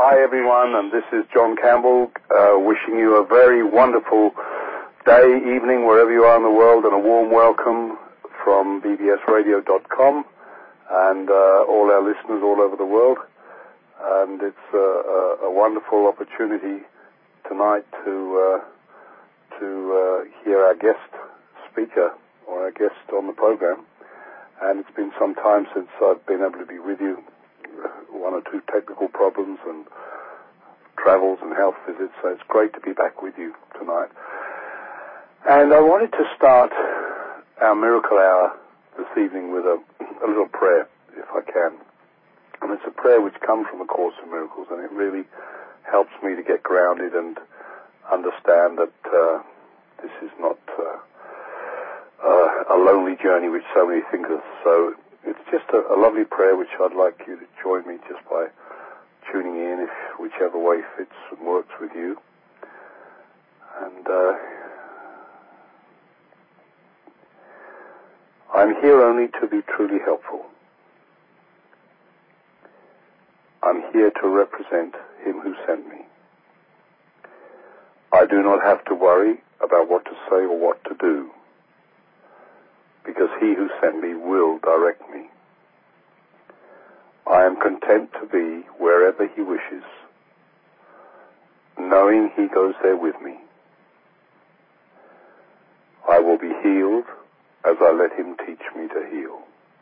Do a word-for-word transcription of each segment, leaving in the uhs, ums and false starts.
Hi everyone, and this is John Campbell, uh, wishing you a very wonderful day, evening, wherever you are in the world, and a warm welcome from B B S radio dot com and uh, all our listeners all over the world. And it's uh, a, a wonderful opportunity tonight to uh, to uh, hear our guest speaker or our guest on the program. And it's been some time since I've been able to be with you. One or two technical problems and travels and health visits, so it's great to be back with you tonight. And I wanted to start our miracle hour this evening with a, a little prayer, if I can. And it's a prayer which comes from A Course in Miracles, and it really helps me to get grounded and understand that uh, this is not uh, uh, a lonely journey which so many think of. So it's just a, a lovely prayer which I'd like you to join me just by tuning in, if whichever way fits and works with you. And uh, I'm here only to be truly helpful. I'm here to represent Him who sent me. I do not have to worry about what to say or what to do, because He who sent me will direct me. I am content to be wherever He wishes, knowing He goes there with me. I will be healed as I let Him teach me to heal.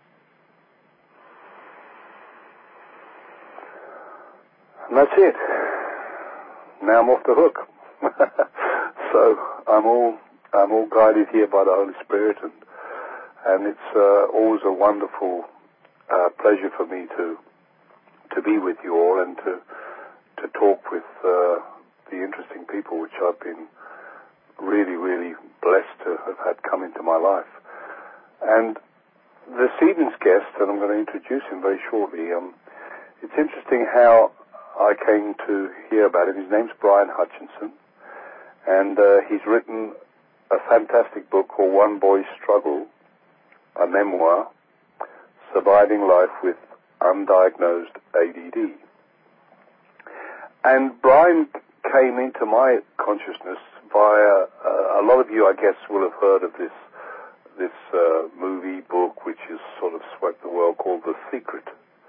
And that's it. Now I'm off the hook. So I'm all I'm all guided here by the Holy Spirit, and and it's uh, always a wonderful uh, pleasure for me to to be with you all and to to talk with uh, the interesting people which I've been really, really blessed to have had come into my life. And this evening's guest, and I'm going to introduce him very shortly, um, it's interesting how I came to hear about him. His name's Brian Hutchinson, and uh, he's written a fantastic book called One Boy's Struggle, a memoir, surviving life with undiagnosed A D D. And Brian came into my consciousness via, uh, a lot of you, I guess, will have heard of this this uh, movie book which has sort of swept the world called The Secret,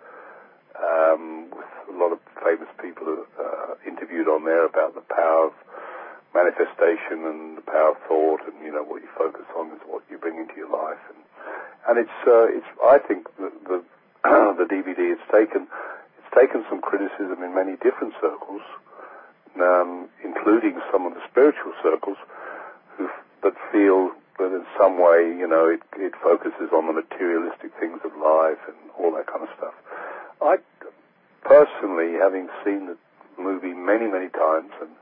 um, with a lot of famous people uh, interviewed on there about the power of manifestation and the power of thought, and you know what you focus on is what you bring into your life. And And it's, uh, it's. I think the the, the D V D it's taken, it's taken some criticism in many different circles, um, including some of the spiritual circles, who that feel that in some way, you know, it, it focuses on the materialistic things of life and all that kind of stuff. I personally, having seen the movie many, many times, and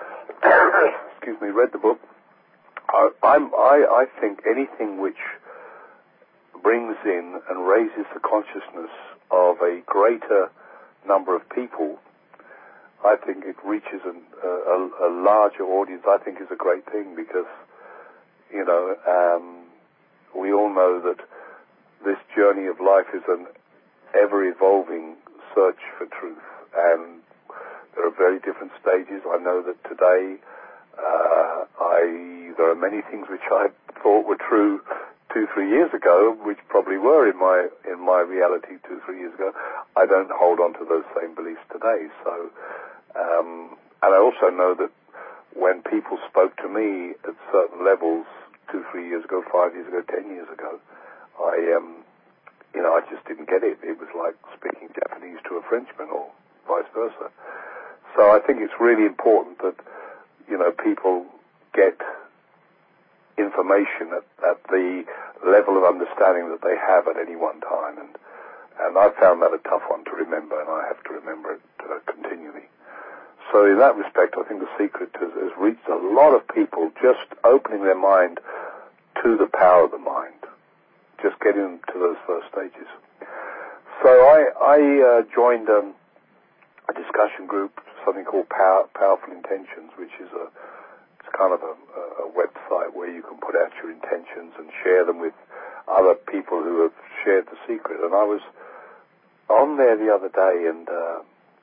excuse me, read the book, I, I'm, I, I think anything which brings in and raises the consciousness of a greater number of people, I think it reaches an, a, a larger audience, I think is a great thing, because, you know, um, we all know that this journey of life is an ever-evolving search for truth, and there are very different stages. I know that today uh, I there are many things which I thought were true two, three years ago, which probably were in my in my reality two, three years ago. I don't hold on to those same beliefs today. So, um, and I also know that when people spoke to me at certain levels two, three years ago, five years ago, ten years ago, I, um, you know, I just didn't get it. It was like speaking Japanese to a Frenchman, or vice versa. So I think it's really important that, you know, people get information at, at the level of understanding that they have at any one time, and and I found that a tough one to remember, and I have to remember it uh, continually. So in that respect, I think The Secret has, has reached a lot of people, just opening their mind to the power of the mind, just getting them to those first stages. So I, I uh, joined um, a discussion group, something called Power, Powerful Intentions, which is a it's kind of a, a website where you can put out your intentions and share them with other people who have shared The Secret. And I was on there the other day, and uh, and I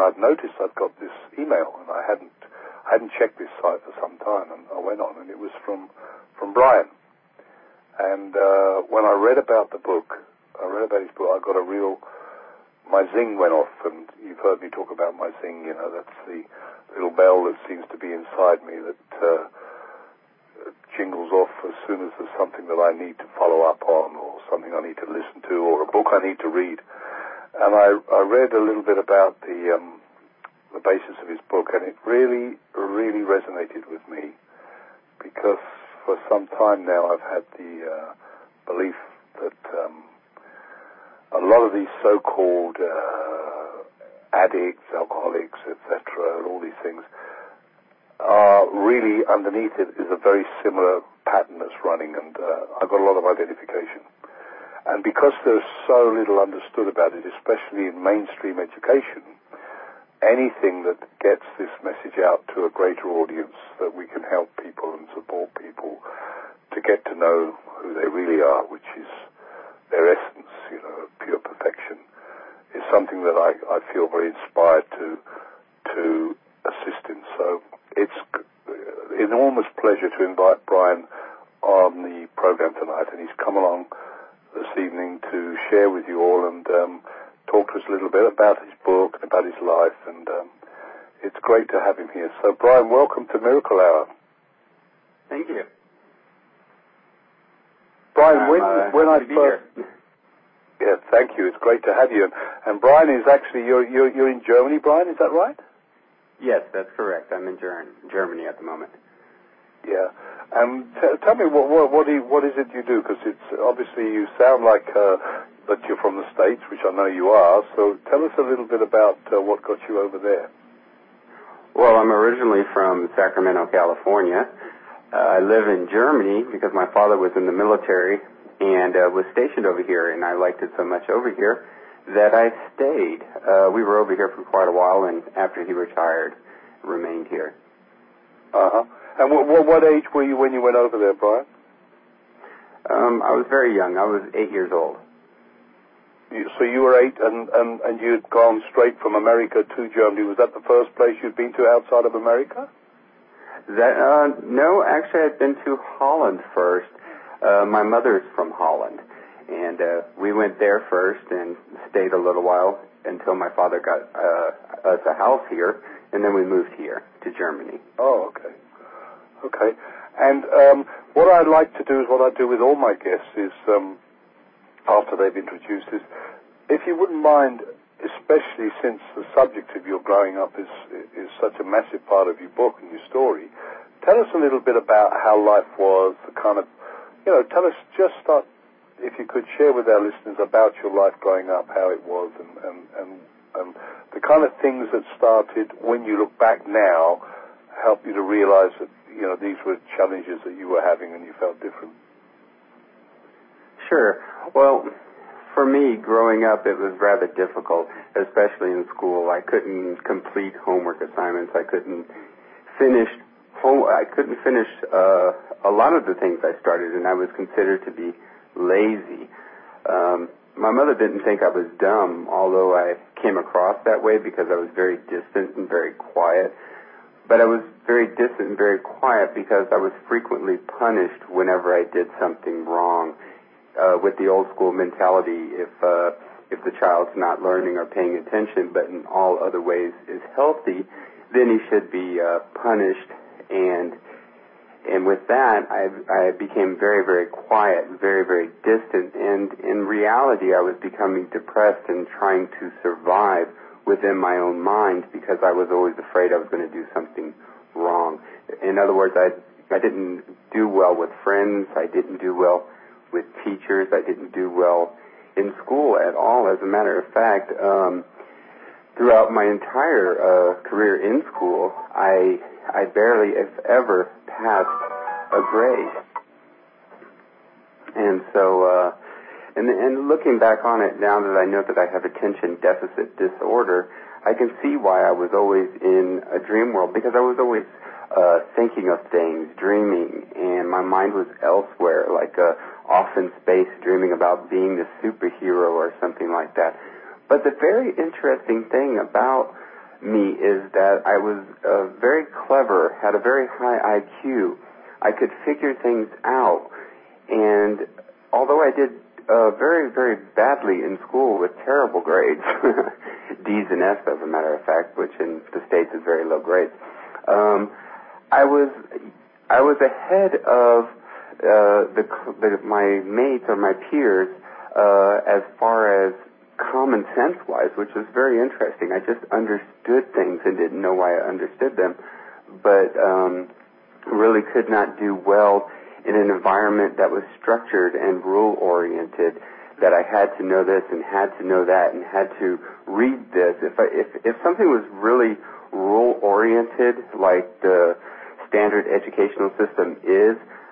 I'd noticed I'd got this email, and I hadn't I hadn't checked this site for some time, and I went on, and it was from from Brian. And uh, when I read about the book, I read about his book, I got a real, my zing went off, and you've heard me talk about my zing, you know, that's the little bell that seems to be inside me that uh, jingles off as soon as there's something that I need to follow up on, or something I need to listen to, or a book I need to read. And I, I read a little bit about the um, the basis of his book, and it really, really resonated with me, because for some time now I've had the uh, belief that um, a lot of these so-called uh, addicts, alcoholics, et cetera, and all these things, are really underneath it is a very similar pattern that's running, and uh, I've got a lot of identification. And because there's so little understood about it, especially in mainstream education, anything that gets this message out to a greater audience, that we can help people and support people to get to know who they really are, which is their essence, you know, pure perfection, is something that I, I feel very inspired to to assist in. So it's an enormous pleasure to invite Brian on the program tonight, and he's come along this evening to share with you all and um, talk to us a little bit about his book and about his life, and um, it's great to have him here. So, Brian, welcome to Miracle Hour. Thank you. Brian, I'm, when, uh, when I to be first... Here. Yeah, thank you. It's great to have you. And, and Brian is actually, you're, you're, you're in Germany, Brian, is that right? Yes, that's correct. I'm in Ger- Germany at the moment. Yeah. Um, t- tell me, what what what, do you, what is it you do? Because it's obviously you sound like uh, that you're from the States, which I know you are. So tell us a little bit about uh, what got you over there. Well, I'm originally from Sacramento, California. Uh, I live in Germany because my father was in the military and uh, was stationed over here, and I liked it so much over here that I stayed. Uh, we were over here for quite a while, and after he retired, remained here. Uh-huh. And what, what, what age were you when you went over there, Brian? Um, I was very young. I was eight years old. You, so you were eight, and, and, and you'd gone straight from America to Germany. Was that the first place you'd been to outside of America? That uh, no, actually, I'd been to Holland first. Uh, my mother's from Holland, and uh, we went there first and stayed a little while until my father got uh, us a house here, and then we moved here to Germany. Oh, okay. Okay. And um, what I'd like to do is what I do with all my guests is, um, after they've introduced, is if you wouldn't mind, especially since the subject of your growing up is is such a massive part of your book and your story, tell us a little bit about how life was, the kind of, you know, tell us, just start, if you could share with our listeners about your life growing up, how it was, and, and, and, and the kind of things that started, when you look back now, help you to realize that, you know, these were challenges that you were having and you felt different. Sure. Well, for me, growing up, it was rather difficult, especially in school. I couldn't complete homework assignments. I couldn't finish home. I couldn't finish uh, a lot of the things I started, and I was considered to be lazy. Um, my mother didn't think I was dumb, although I came across that way because I was very distant and very quiet. But I was very distant and very quiet because I was frequently punished whenever I did something wrong. Uh, with the old school mentality, if uh, if the child's not learning or paying attention, but in all other ways is healthy, then he should be uh, punished. And and with that, I I became very very quiet, very very distant. And in reality, I was becoming depressed and trying to survive within my own mind because I was always afraid I was going to do something wrong. In other words, I I didn't do well with friends. I didn't do well with teachers. I didn't do well in school at all. As a matter of fact, um, throughout my entire uh, career in school, I I barely, if ever, passed a grade. And so, uh, and, and looking back on it now that I know that I have attention deficit disorder, I can see why I was always in a dream world, because I was always uh, thinking of things, dreaming, and my mind was elsewhere, like uh, off in space, dreaming about being the superhero or something like that. But the very interesting thing about me is that I was uh, very clever, had a very high I Q. I could figure things out. And although I did uh, very, very badly in school with terrible grades, D's and F's as a matter of fact, which in the States is very low grades, um, I was I was ahead of uh, the, the my mates or my peers uh, as far as common sense-wise, which was very interesting. I just understood things and didn't know why I understood them, but um, really could not do well in an environment that was structured and rule-oriented, that I had to know this and had to know that and had to read this. If I, if, if something was really rule-oriented, like the standard educational system is,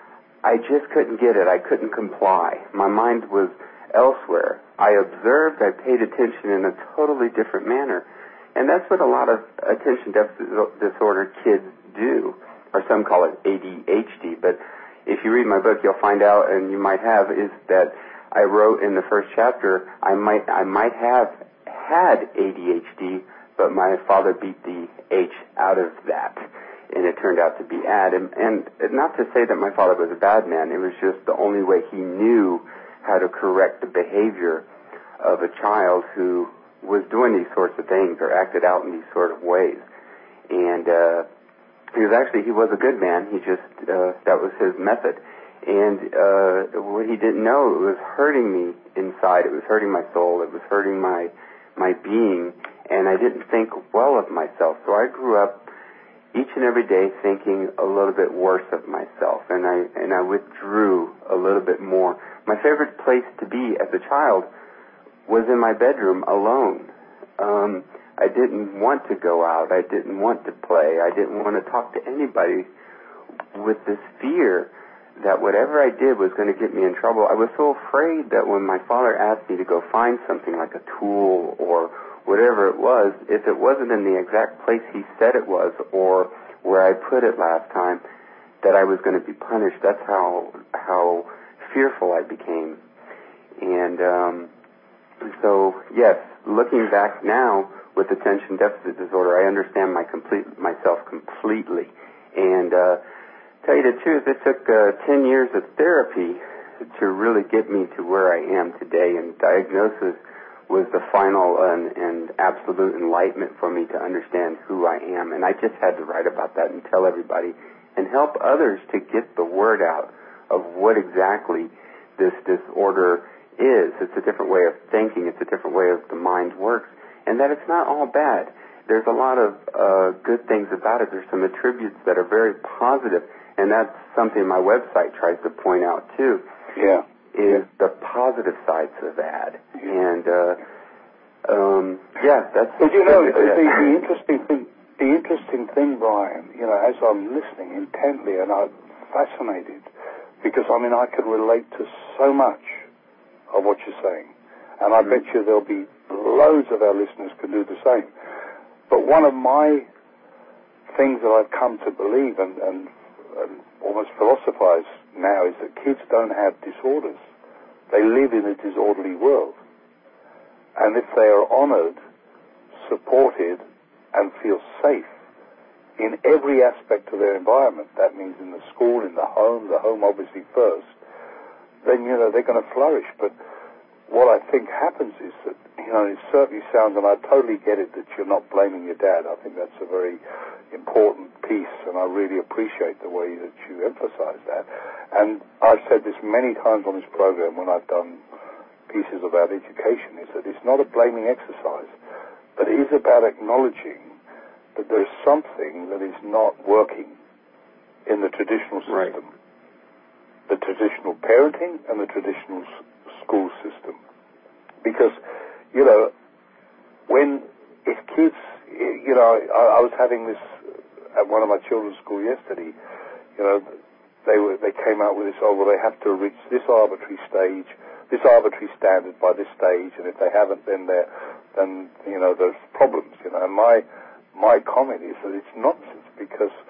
I just couldn't get it. I couldn't comply. My mind was elsewhere. I observed, I paid attention in a totally different manner. And that's what a lot of attention deficit disorder kids do, or some call it A D H D. But if you read my book, you'll find out, and you might have, is that I wrote in the first chapter, I might I might have had A D H D, but my father beat the H out of that, and it turned out to be ad. And, and not to say that my father was a bad man, it was just the only way he knew how to correct the behavior of a child who was doing these sorts of things or acted out in these sort of ways. And uh, he was actually, he was a good man. He just, uh, that was his method. And uh, what he didn't know, it was hurting me inside. It was hurting my soul. It was hurting my my being. And I didn't think well of myself. So I grew up each and every day thinking a little bit worse of myself. And I and I withdrew a little bit more. My favorite place to be as a child was in my bedroom alone. Um, I didn't want to go out. I didn't want to play. I didn't want to talk to anybody, with this fear that whatever I did was going to get me in trouble. I was so afraid that when my father asked me to go find something like a tool or whatever it was, if it wasn't in the exact place he said it was or where I put it last time, that I was going to be punished. That's how how fearful I became. And um, so, yes, looking back now with attention deficit disorder, I understand my complete myself completely. And uh, tell you the truth, it took uh, ten years of therapy to really get me to where I am today. And diagnosis was the final and, and absolute enlightenment for me to understand who I am. And I just had to write about that and tell everybody and help others to get the word out of what exactly this disorder is. It's a different way of thinking. It's a different way of the mind works. And that it's not all bad. There's a lot of uh, good things about it. There's some attributes that are very positive. And that's something my website tries to point out, too. Yeah. Is the positive sides of that. And, uh, um, yeah, that's... But, you know, the, the interesting thing, the interesting thing, Brian, you know, as I'm listening intently and I'm fascinated, because, I mean, I can relate to so much of what you're saying. And I mm-hmm. bet you there'll be loads of our listeners can do the same. But one of my things that I've come to believe and, and, and almost philosophize now is that kids don't have disorders. They live in a disorderly world. And if they are honored, supported, and feel safe in every aspect of their environment, that means in the school, in the home, the home obviously first, then, you know, they're going to flourish. But what I think happens is that, you know, it certainly sounds, and I totally get it, that you're not blaming your dad. I think that's a very important piece, and I really appreciate the way that you emphasize that. And I've said this many times on this program when I've done pieces about education, is that it's not a blaming exercise, but it is about acknowledging that there's something that is not working in the traditional system. Right. The traditional parenting and the traditional s- school system. Because, you know, when, if kids, you know, I, I was having this at one of my children's school yesterday, you know, they were, they came out with this, oh, well, they have to reach this arbitrary stage, this arbitrary standard by this stage, and if they haven't, then they're, then, you know, there's problems, you know. And my, my comment is that it's nonsense, because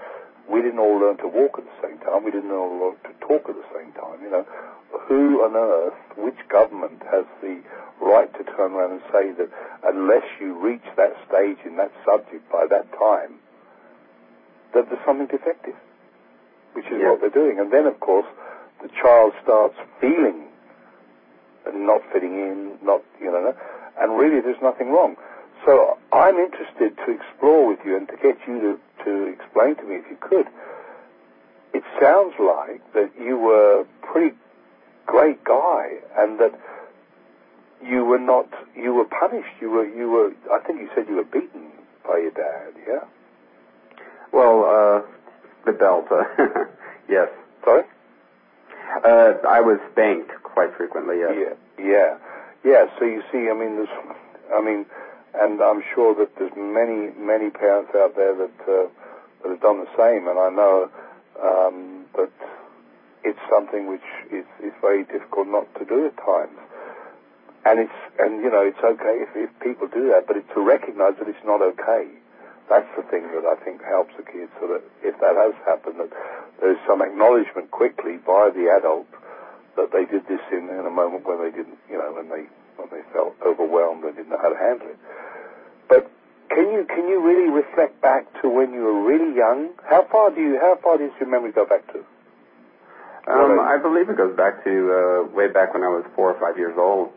we didn't all learn to walk at the same time. We didn't all learn to talk at the same time. You know, who on earth, which government has the right to turn around and say that unless you reach that stage in that subject by that time, that there's something defective, which is yeah. what they're doing. And then, of course, the child starts feeling not fitting in, not, you know, and really there's nothing wrong. So I'm interested to explore with you and to get you to, to explain to me, if you could. It sounds like that you were a pretty great guy and that you were not, you were punished. You were, you were, I think you said you were beaten by your dad, yeah? Well, uh, the belt, uh, yes. Sorry? Uh, I was spanked quite frequently, yes. Yeah, yeah. Yeah, so you see, I mean, there's, I mean, and I'm sure that there's many, many parents out there that, uh, that have done the same, and I know um, that it's something which is, is very difficult not to do at times. And it's, and you know, it's okay if, if people do that, but it's to recognize that it's not okay. That's the thing that I think helps the kids, so that if that has happened, that there's some acknowledgement quickly by the adult that they did this in, in a moment when they didn't, you know, when they when they felt overwhelmed and didn't know how to handle it. But can you can you really reflect back to when you were really young? How far do you how far does your memory go back to? Um, I believe it goes back to uh, way back when I was four or five years old.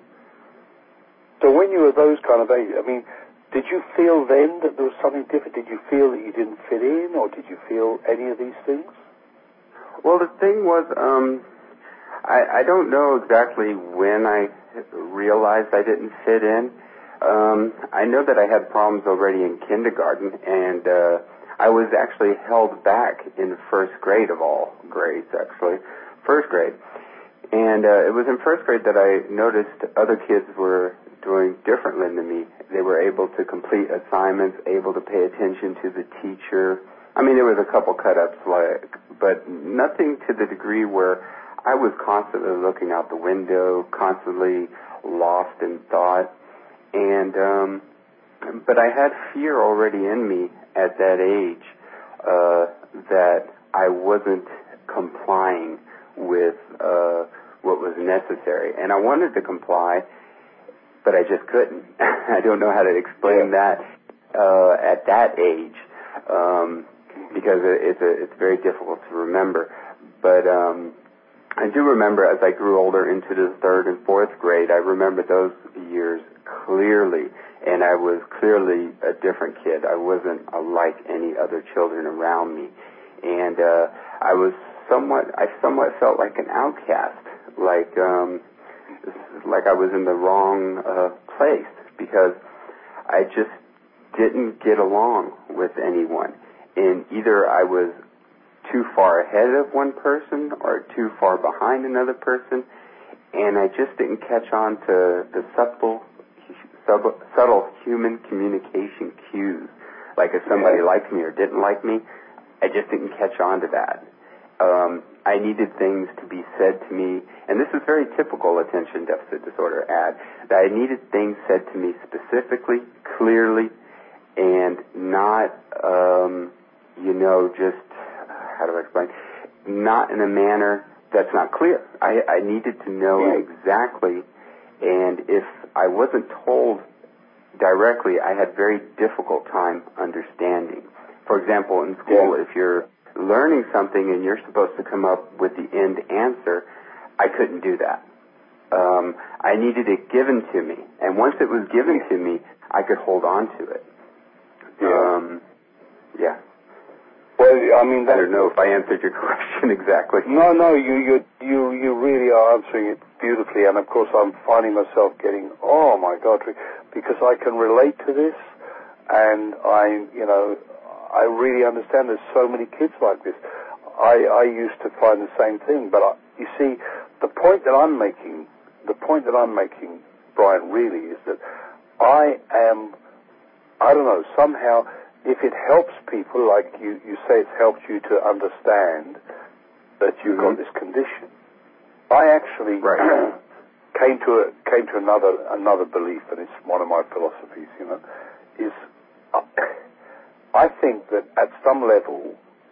So when you were those kind of age, I mean, did you feel then that there was something different? Did you feel that you didn't fit in, or did you feel any of these things? Well, the thing was, um, I, I don't know exactly when I realized I didn't fit in. Um, I know that I had problems already in kindergarten, and uh, I was actually held back in first grade of all grades, actually, first grade. And uh, it was in first grade that I noticed other kids were doing differently than me. They were able to complete assignments, able to pay attention to the teacher. I mean, there was a couple cut-ups, like, but nothing to the degree where I was constantly looking out the window, constantly lost in thought. And, um, but I had fear already in me at that age uh, that I wasn't complying with uh, what was necessary. And I wanted to comply, but I just couldn't. I don't know how to explain yeah. that uh, at that age, um, because it's a, it's very difficult to remember. But um, I do remember as I grew older into the third and fourth grade, I remember those years clearly, and I was clearly a different kid. I wasn't like any other children around me, and uh, I was somewhat, I somewhat felt like an outcast, like um, like I was in the wrong uh, place, because I just didn't get along with anyone, and either I was too far ahead of one person or too far behind another person, and I just didn't catch on to the subtle, sub, subtle human communication cues, like if somebody yeah. liked me or didn't like me. I just didn't catch on to that. Um, I needed things to be said to me, and this is very typical attention deficit disorder ad, that I needed things said to me specifically, clearly, and not, um, you know, just, how do I explain, not in a manner that's not clear. I, I needed to know yeah. exactly, and if I wasn't told directly, I had very difficult time understanding. For example, in school, yeah. if you're learning something and you're supposed to come up with the end answer, I couldn't do that. Um, I needed it given to me, and once it was given to me, I could hold on to it. Yeah. Um, yeah. Well, I mean, I don't know if I answered your question exactly. No, no, you, you, you, you really are answering it beautifully, and of course, I'm finding myself getting, oh my God, because I can relate to this, and I, you know, I really understand. There's so many kids like this. I, I used to find the same thing, but I, you see, the point that I'm making, the point that I'm making, Brian, really is that I am, I don't know, somehow, if it helps people, like you, you say it's helped you to understand that you've mm-hmm. got this condition, I actually right. came to a, came to another another belief, and it's one of my philosophies, you know, is uh, I think that at some level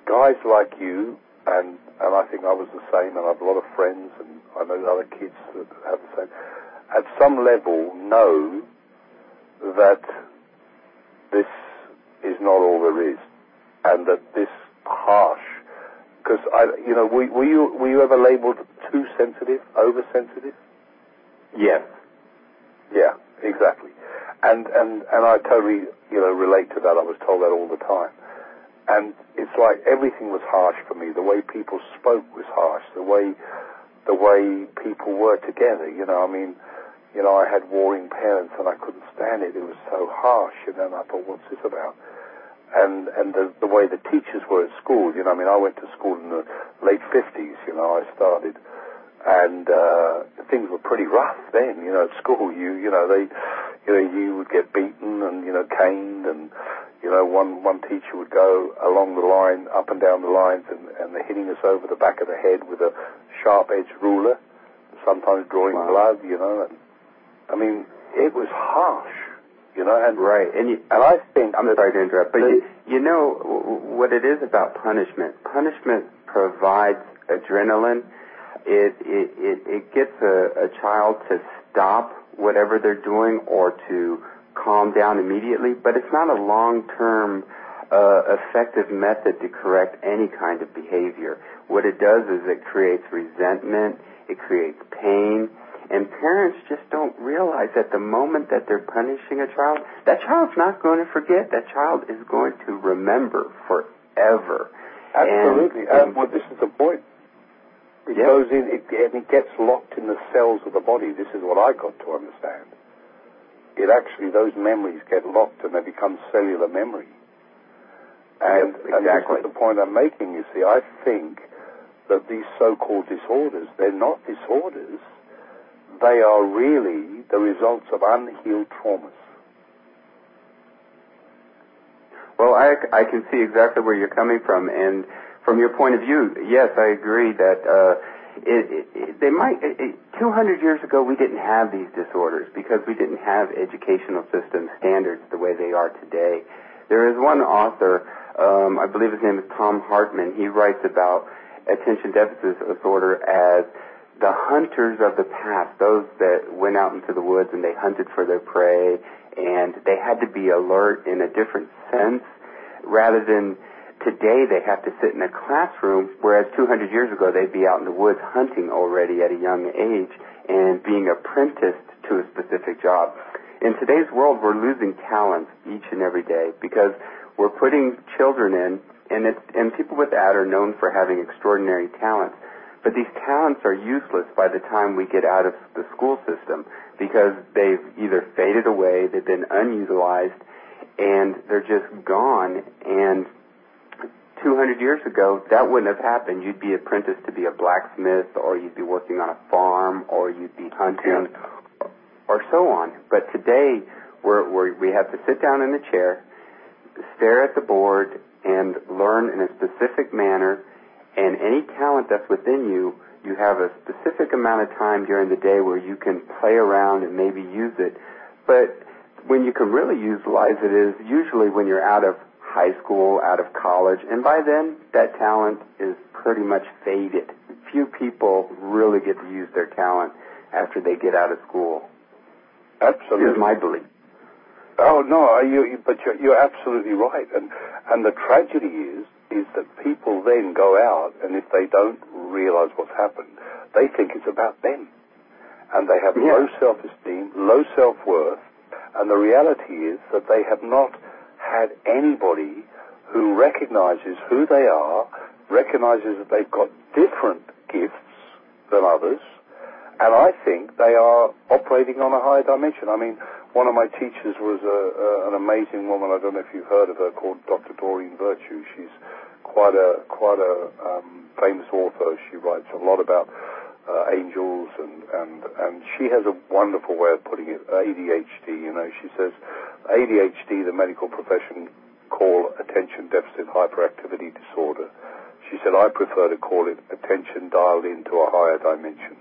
guys like you, and, and I think I was the same, and I have a lot of friends, and I know other kids that have the same, at some level know that this is not all there is, and that this harsh, because I, you know, were, were you were you ever labelled too sensitive, oversensitive? Yes. Yeah, exactly. And and and I totally, you know, relate to that. I was told that all the time. And it's like everything was harsh for me. The way people spoke was harsh. The way the way people were together. You know, I mean, you know, I had warring parents, and I couldn't stand it. It was so harsh. And then I thought, what's this about? And and the the way the teachers were at school. You know, I mean, I went to school in the late fifties. You know, I started. And uh, things were pretty rough then, you know, at school. You, you know, they, you know, you would get beaten and, you know, caned, and, you know, one one teacher would go along the line, up and down the lines, and, and they're hitting us over the back of the head with a sharp-edged ruler, sometimes drawing wow. blood, you know. And, I mean, it was harsh, you know. And right, and you, and I think I'm sorry to interrupt, but you, you know what it is about punishment. Punishment provides adrenaline. It, it, it, it gets a, a child to stop whatever they're doing or to calm down immediately, but it's not a long-term uh, effective method to correct any kind of behavior. What it does is it creates resentment, it creates pain, and parents just don't realize at the moment that they're punishing a child, that child's not going to forget. That child is going to remember forever. Absolutely. And, and well, this is the point. It yep. goes in, it, and it gets locked in the cells of the body. This is what I got to understand. It actually, those memories get locked and they become cellular memory. And, yep, exactly. and this is the point I'm making, you see. I think that these so-called disorders, they're not disorders. They are really the results of unhealed traumas. Well, I, I can see exactly where you're coming from, and from your point of view, yes, I agree that uh, it, it, it, they might. It, it, two hundred years ago, we didn't have these disorders because we didn't have educational system standards the way they are today. There is one author, um, I believe his name is Tom Hartman. He writes about attention deficit disorder as the hunters of the past, those that went out into the woods and they hunted for their prey, and they had to be alert in a different sense rather than today they have to sit in a classroom, whereas two hundred years ago they'd be out in the woods hunting already at a young age and being apprenticed to a specific job. In today's world, we're losing talents each and every day because we're putting children in, and, it's, and people with that are known for having extraordinary talents. But these talents are useless by the time we get out of the school system because they've either faded away, they've been unutilized, and they're just gone. And two hundred years ago, that wouldn't have happened. You'd be apprenticed to be a blacksmith, or you'd be working on a farm, or you'd be hunting, or so on. But today, we're, we're, we have to sit down in the chair, stare at the board, and learn in a specific manner. And any talent that's within you, you have a specific amount of time during the day where you can play around and maybe use it. But when you can really utilize it is usually when you're out of high school, out of college, and by then that talent is pretty much faded. Few people really get to use their talent after they get out of school. Absolutely. Is my belief. Oh no, you, you, but you're, you're absolutely right, and and the tragedy is is that people then go out, and if they don't realize what's happened, they think it's about them, and they have yeah. low self-esteem, low self-worth, and the reality is that they have not had anybody who recognizes who they are, recognizes that they've got different gifts than others, and I think they are operating on a higher dimension. I mean, one of my teachers was a, a, an amazing woman. I don't know if you've heard of her, called Doctor Doreen Virtue. She's quite a quite a um, famous author. She writes a lot about uh, angels, and, and and she has a wonderful way of putting it. A D H D. You know, she says A D H D, the medical profession call attention deficit hyperactivity disorder. She said, I prefer to call it attention dialed into a higher dimension.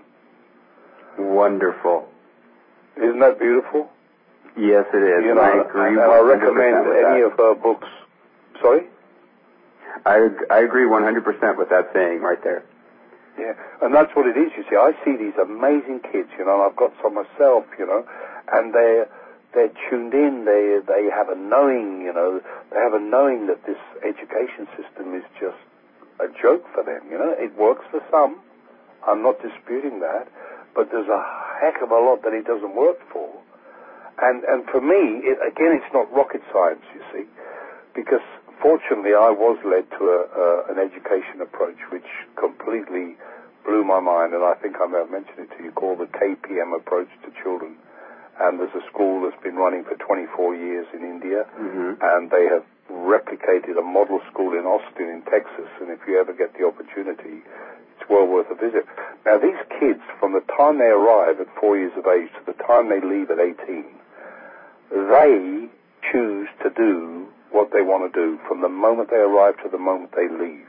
Wonderful. Isn't that beautiful? Yes, it is. You know, I agree. And I recommend any of her books. Sorry? I I agree one hundred percent with that saying right there. Yeah, and that's what it is, you see. I see these amazing kids, you know, and I've got some myself, you know, and they're, they're tuned in, they they have a knowing, you know, they have a knowing that this education system is just a joke for them, you know. It works for some, I'm not disputing that, but there's a heck of a lot that it doesn't work for. And and for me, it, again, it's not rocket science, you see, because fortunately I was led to a, uh, an education approach which completely blew my mind, and I think I may have mentioned it to you, called the K P M approach to children. And there's a school that's been running for twenty-four years in India, mm-hmm. and they have replicated a model school in Austin in Texas, and if you ever get the opportunity, it's well worth a visit. Now, these kids, from the time they arrive at four years of age to the time they leave at eighteen, they choose to do what they want to do from the moment they arrive to the moment they leave.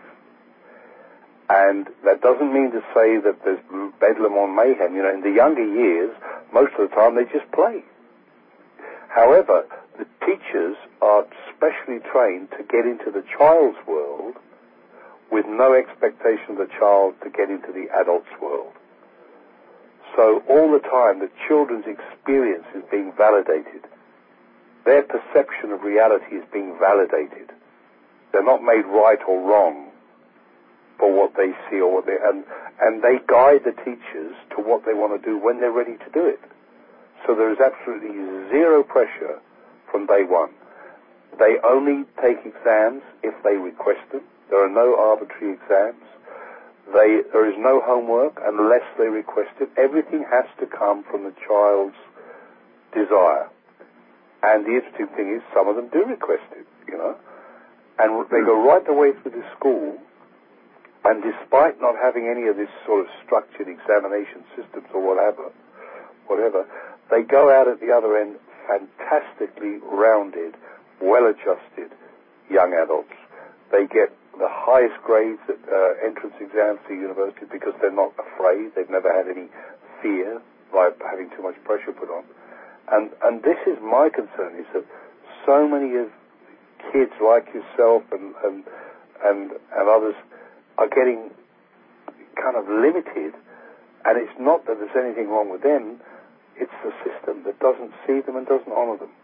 And that doesn't mean to say that there's bedlam or mayhem. You know, in the younger years, most of the time they just play. However, the teachers are specially trained to get into the child's world with no expectation of the child to get into the adult's world. So all the time, the children's experience is being validated. Their perception of reality is being validated. They're not made right or wrong for what they see or what they, and, and they guide the teachers to what they want to do when they're ready to do it. So there is absolutely zero pressure from day one. They only take exams if they request them. There are no arbitrary exams. They, there is no homework unless they request it. Everything has to come from the child's desire. And the interesting thing is, some of them do request it, you know. And they go right the way through the school, and despite not having any of this sort of structured examination systems or whatever, whatever, they go out at the other end fantastically rounded, well-adjusted young adults. They get the highest grades at uh, entrance exams to university because they're not afraid. They've never had any fear by having too much pressure put on. And and this is my concern, is that so many of kids like yourself and, and and and others are getting kind of limited, and it's not that there's anything wrong with them, it's the system that doesn't see them and doesn't honor them.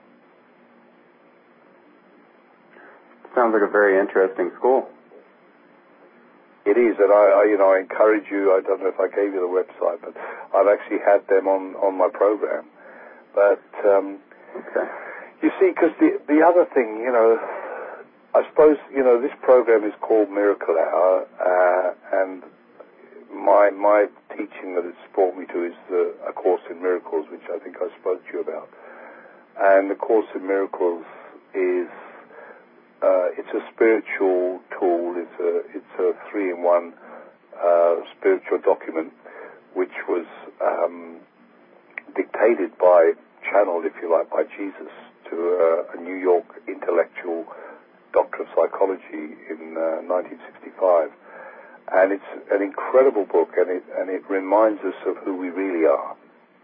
Sounds like a very interesting school. It is, and I, I you know I encourage you, I don't know if I gave you the website, but I've actually had them on, on my program. But, um, okay. you see, because the, the other thing, you know, I suppose, you know, this program is called Miracle Hour, uh, and my my teaching that it's brought me to is the, A Course in Miracles, which I think I spoke to you about. And the Course in Miracles is, uh, it's a spiritual tool, it's a, it's a three-in-one uh, spiritual document, which was um, dictated by, channeled, if you like, by Jesus to uh, a New York intellectual doctor of psychology in uh, nineteen sixty-five. And it's an incredible book, and it and it reminds us of who we really are.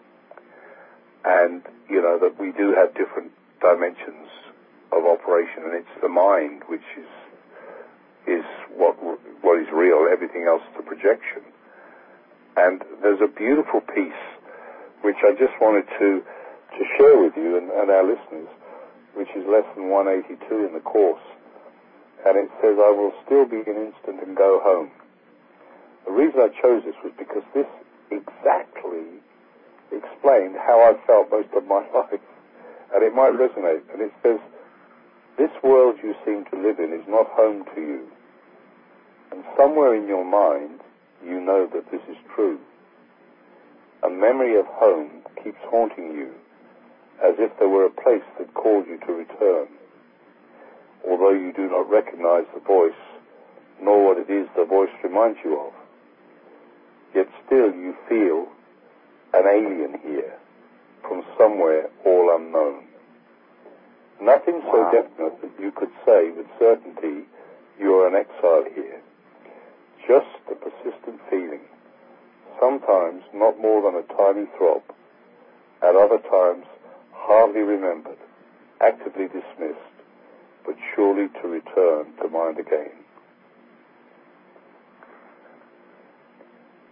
And, you know, that we do have different dimensions of operation, and it's the mind which is is what what is real, everything else is a projection. And there's a beautiful piece which I just wanted to, to share with you and, and our listeners, which is lesson one eighty-two in the course. And it says, I will still be an instant and go home. The reason I chose this was because this exactly explained how I felt most of my life. And it might resonate. And it says, this world you seem to live in is not home to you. And somewhere in your mind, you know that this is true. A memory of home keeps haunting you, as if there were a place that called you to return. Although you do not recognize the voice, nor what it is the voice reminds you of. Yet still you feel an alien here, from somewhere all unknown. Nothing so Wow. definite that you could say with certainty you are an exile here. Just a persistent feeling, sometimes not more than a tiny throb, at other times hardly remembered, actively dismissed, but surely to return to mind again.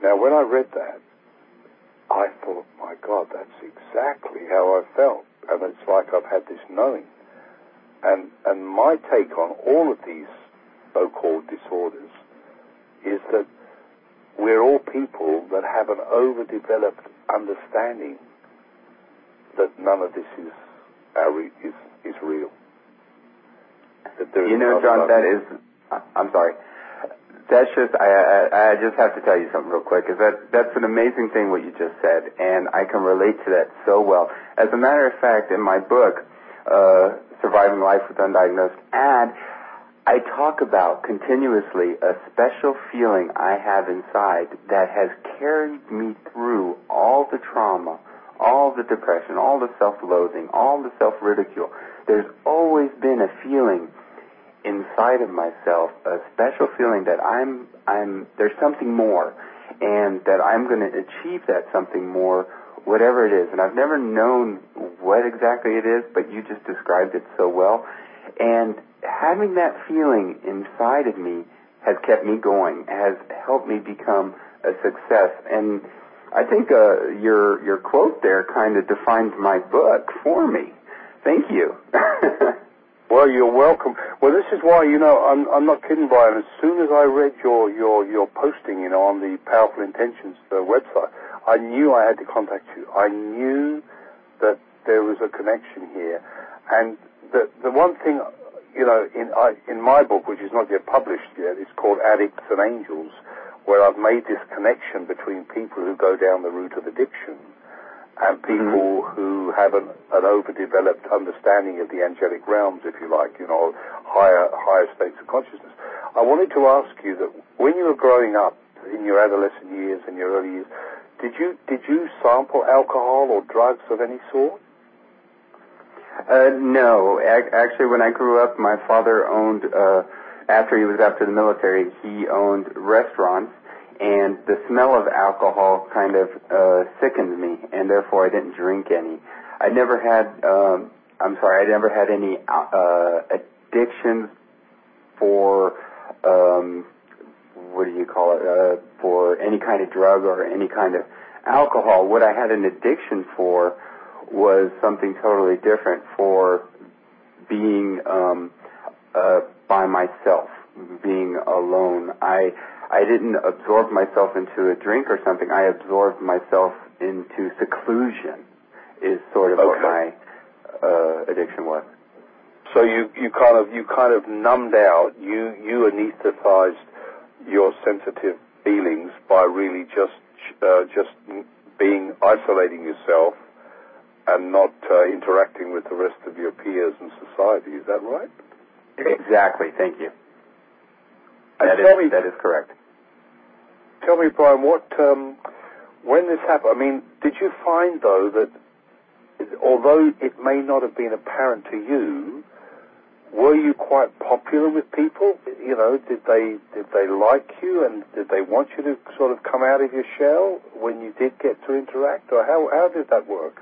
Now, when I read that, I thought, my God, that's exactly how I felt. And it's like I've had this knowing. And, and my take on all of these so-called disorders is that we're all people that have an overdeveloped understanding that none of this is our, is, is real. You know, John, that is, I'm sorry. That's just, I, I, I just have to tell you something real quick, is that that's an amazing thing what you just said, and I can relate to that so well. As a matter of fact, in my book, uh, Surviving Life with Undiagnosed A D, I talk about continuously a special feeling I have inside that has carried me through all the trauma, all the depression, all the self-loathing, all the self-ridicule. There's always been a feeling inside of myself, a special feeling that I'm, I'm, there's something more, and that I'm going to achieve that something more, whatever it is. And I've never known what exactly it is, but you just described it so well. And having that feeling inside of me has kept me going, has helped me become a success. And I think uh, your your quote there kind of defines my book for me. Thank you. Well, you're welcome. Well, this is why, you know, I'm I'm not kidding, Brian. As soon as I read your your your posting, you know, on the Powerful Intentions uh, website, I knew I had to contact you. I knew that there was a connection here, and the the one thing, you know, in I, in my book, which is not yet published yet, it's called Addicts and Angels, where I've made this connection between people who go down the route of addiction and people mm-hmm. who have an, an overdeveloped understanding of the angelic realms, if you like, you know, higher higher states of consciousness. I wanted to ask you that when you were growing up in your adolescent years and your early years, did you did you sample alcohol or drugs of any sort? Uh, no. Actually, when I grew up, my father owned, uh, after he was after the military, he owned restaurants, and the smell of alcohol kind of uh, sickened me, and therefore I didn't drink any. I never had, um, I'm sorry, I never had any uh, addictions for, um, what do you call it, uh, for any kind of drug or any kind of alcohol. What I had an addiction for was something totally different, for being um, uh, by myself, being alone. I I didn't absorb myself into a drink or something. I absorbed myself into seclusion, is sort of okay. what my uh, addiction was. So you, you kind of you kind of numbed out. You you anesthetized your sensitive feelings by really just uh, just being isolating yourself and not uh, interacting with the rest of your peers and society. Is that right? Exactly. Thank you. And that tell is me, that is correct. Tell me, Brian, what um, when this happened? I mean, did you find though that although it may not have been apparent to you, were you quite popular with people? You know, did they did they like you, and did they want you to sort of come out of your shell when you did get to interact, or how how did that work?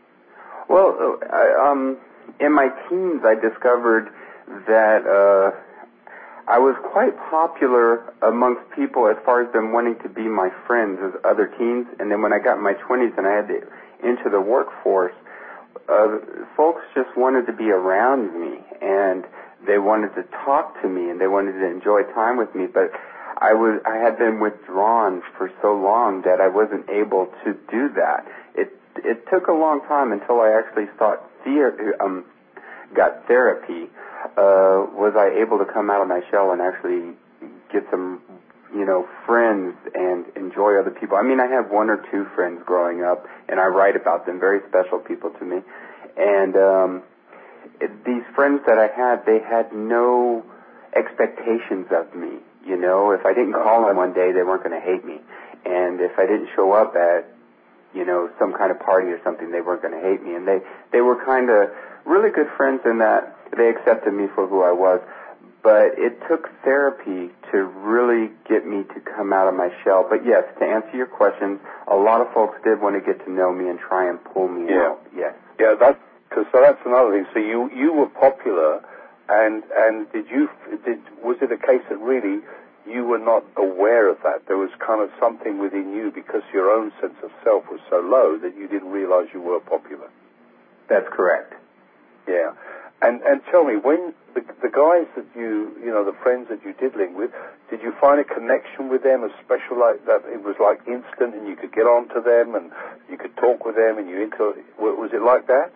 Well, I, um, in my teens, I discovered that uh, I was quite popular amongst people as far as them wanting to be my friends as other teens. And then when I got in my twenties and I had to enter the workforce, uh, folks just wanted to be around me, and they wanted to talk to me, and they wanted to enjoy time with me. But I was I had been withdrawn for so long that I wasn't able to do that. It it took a long time until I actually sought ther- um, got therapy. Uh, was I able to come out of my shell and actually get some, you know, friends and enjoy other people? I mean, I have one or two friends growing up, and I write about them, very special people to me. And um, it, these friends that I had, they had no expectations of me. You know, if I didn't call them one day, they weren't going to hate me. And if I didn't show up at, you know, some kind of party or something, they weren't going to hate me. And they, they were kind of really good friends in that they accepted me for who I was. But it took therapy to really get me to come out of my shell. But yes, to answer your questions, a lot of folks did want to get to know me and try and pull me yeah. out. Yes. Yeah, that's, cause, so that's another thing. So you, you were popular, and, and did you, did, was it a case that really you were not aware of that. There was kind of something within you because your own sense of self was so low that you didn't realize you were popular. That's correct. Yeah. And and tell me, when the, the guys that you, you know, the friends that you did link with, did you find a connection with them, a special, like that it was like instant and you could get on to them and you could talk with them and you into, was it like that?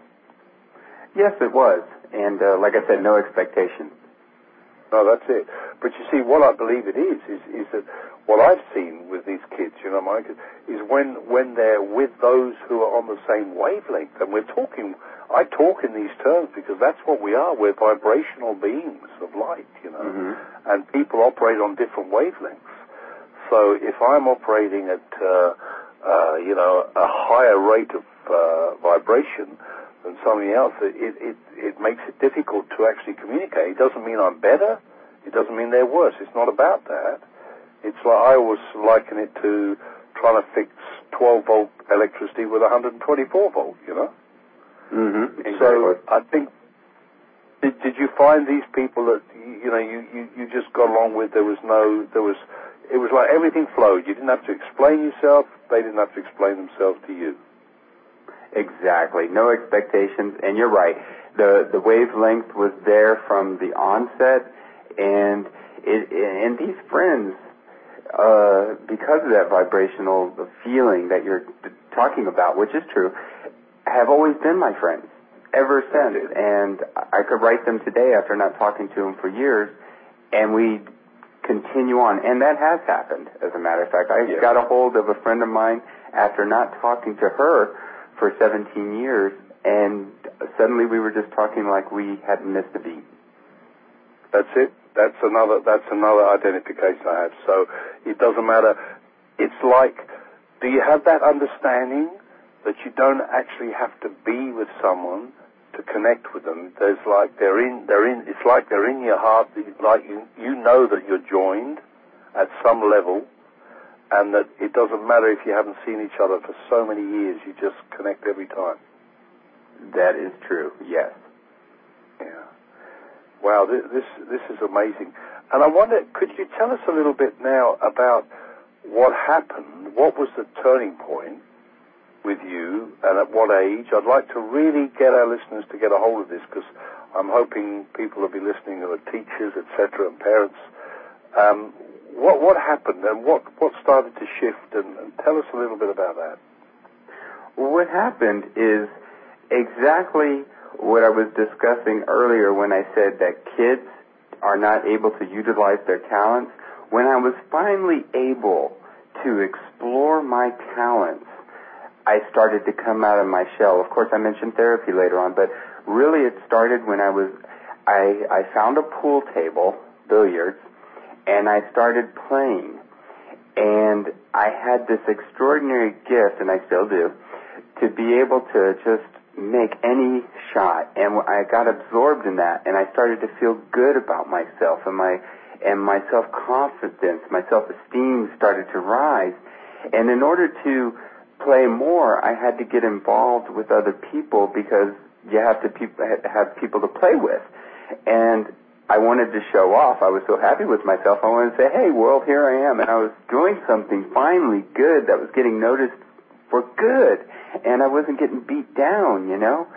Yes, it was. And uh, like I said, no expectations. No, that's it. But you see, what I believe it is, is, is that what I've seen with these kids, you know, Mike, is when, when they're with those who are on the same wavelength, and we're talking, I talk in these terms because that's what we are. We're vibrational beings of light, you know, mm-hmm. and people operate on different wavelengths. So if I'm operating at, uh, uh, you know, a higher rate of uh, vibration than somebody else, it, it, it makes it difficult to actually communicate. It doesn't mean I'm better. It doesn't mean they're worse. It's not about that. It's like, I always liken it to trying to fix twelve volt electricity with one hundred twenty-four volt, you know? Mm-hmm. Exactly. So I think, did, did you find these people that, you know, you, you, you just got along with, there was no, there was, it was like everything flowed. You didn't have to explain yourself. They didn't have to explain themselves to you. Exactly. No expectations. And you're right. The the wavelength was there from the onset, and it, and these friends, uh, because of that vibrational feeling that you're talking about, which is true, have always been my friends ever since. And I could write them today after not talking to them for years, and we continue on. And that has happened, as a matter of fact. I yeah. got a hold of a friend of mine after not talking to her for seventeen years, and suddenly we were just talking like we hadn't missed a beat. That's it. That's another. That's another identification I have. So it doesn't matter. It's like, do you have that understanding that you don't actually have to be with someone to connect with them? There's like they're in. They're in. It's like they're in your heart. Like you, you know that you're joined at some level. And that it doesn't matter if you haven't seen each other for so many years, you just connect every time. That is true, yes. Yeah. Wow, this, this this is amazing. And I wonder, could you tell us a little bit now about what happened? What was the turning point with you, and at what age? I'd like to really get our listeners to get a hold of this, because I'm hoping people will be listening who are teachers, et cetera, and parents. Um, What what happened and what, what started to shift, and, and tell us a little bit about that. What happened is exactly what I was discussing earlier when I said that kids are not able to utilize their talents. When I was finally able to explore my talents, I started to come out of my shell. Of course, I mentioned therapy later on, but really it started when I was, I, I found a pool table, billiards, and I started playing, and I had this extraordinary gift, and I still do, to be able to just make any shot, and I got absorbed in that, and I started to feel good about myself, and my and my self-confidence, my self-esteem started to rise, and in order to play more, I had to get involved with other people, because you have to pe- have people to play with, and I wanted to show off. I was so happy with myself. I wanted to say, hey, world, here I am. And I was doing something finally good that was getting noticed for good. And I wasn't getting beat down, you know.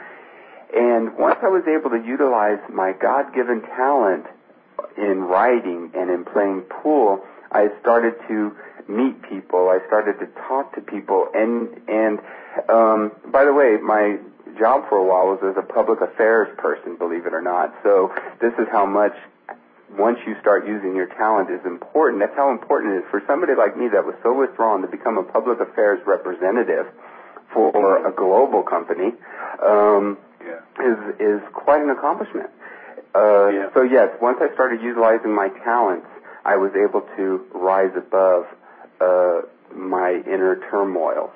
And once I was able to utilize my God-given talent in writing and in playing pool, I started to meet people. I started to talk to people. And, and um, by the way, my job for a while was as a public affairs person, believe it or not. So this is how much, once you start using your talent, is important. That's how important it is for somebody like me that was so withdrawn to become a public affairs representative for a global company. Um, yeah. is is quite an accomplishment. Uh, yeah. So yes, once I started utilizing my talents, I was able to rise above uh, my inner turmoil.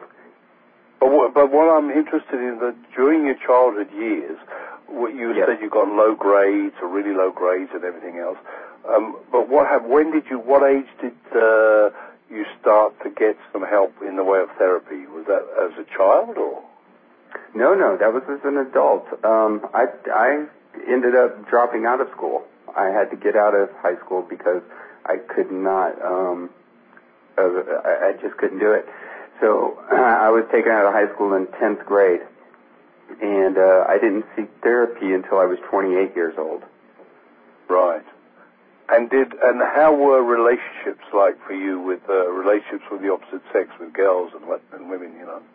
But what, but what I'm interested in, that during your childhood years, what you yes. said you got low grades or really low grades and everything else. Um, but what have, when did you, what age did uh, you start to get some help in the way of therapy? Was that as a child or? No, no, that was as an adult. Um, I, I ended up dropping out of school. I had to get out of high school because I could not, um, uh, I just couldn't do it. So uh, I was taken out of high school in tenth grade, and uh, I didn't seek therapy until I was twenty-eight years old. Right. And did and how were relationships like for you with uh, relationships with the opposite sex, with girls and, and women, you know?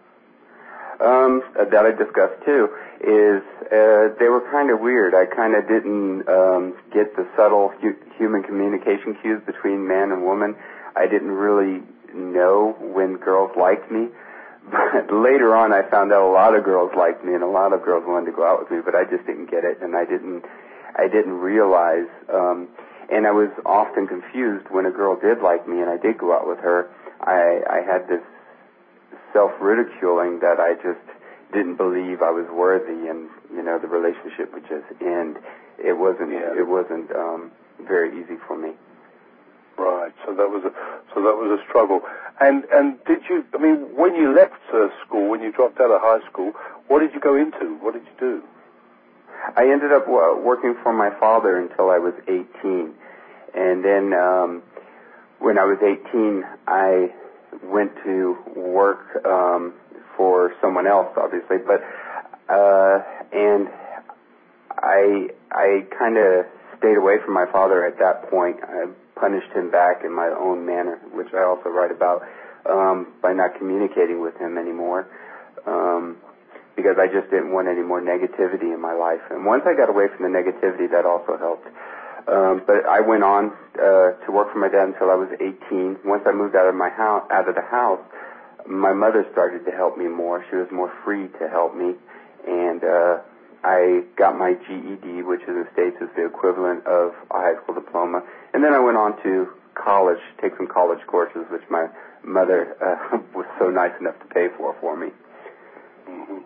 Um, that I discussed too, is uh, they were kind of weird. I kind of didn't um, get the subtle hu- human communication cues between man and woman. I didn't really know when girls liked me. But later on, I found out a lot of girls liked me, and a lot of girls wanted to go out with me, but I just didn't get it, and I didn't, I didn't realize. Um, and I was often confused when a girl did like me, and I did go out with her. I, I had this self-ridiculing that I just didn't believe I was worthy, and you know the relationship would just end. It wasn't. Yeah. It wasn't um, very easy for me. Right. So that was a so that was a struggle. And and did you? I mean, when you left uh, school, when you dropped out of high school, what did you go into? What did you do? I ended up uh, working for my father until I was eighteen, and then um, when I was eighteen, I went to work um, for someone else, obviously, but uh, and I I kind of stayed away from my father at that point. I punished him back in my own manner, which I also write about, um, by not communicating with him anymore, um, because I just didn't want any more negativity in my life. And once I got away from the negativity, that also helped. Um, but I went on uh, to work for my dad until I was eighteen. Once I moved out of my house, out of the house, my mother started to help me more. She was more free to help me, and uh, I got my G E D, which in the States is the equivalent of a high school diploma. And then I went on to college, take some college courses, which my mother uh, was so nice enough to pay for for me. Mm-hmm.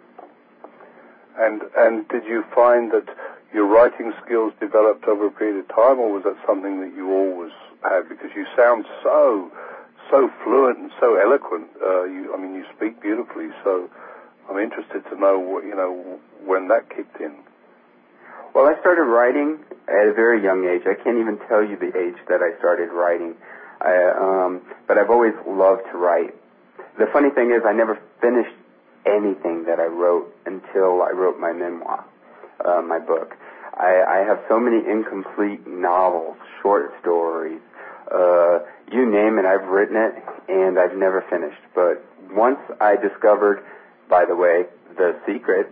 And and did you find that your writing skills developed over a period of time, or was that something that you always had? Because you sound so so fluent and so eloquent. Uh, you, I mean, you speak beautifully. So I'm interested to know what, you know, when that kicked in. Well, I started writing at a very young age. I can't even tell you the age that I started writing. I, um, but I've always loved to write. The funny thing is, I never finished anything that I wrote until I wrote my memoir, uh, my book. I, I have so many incomplete novels, short stories, uh, you name it, I've written it, and I've never finished. But once I discovered, by the way, The Secret,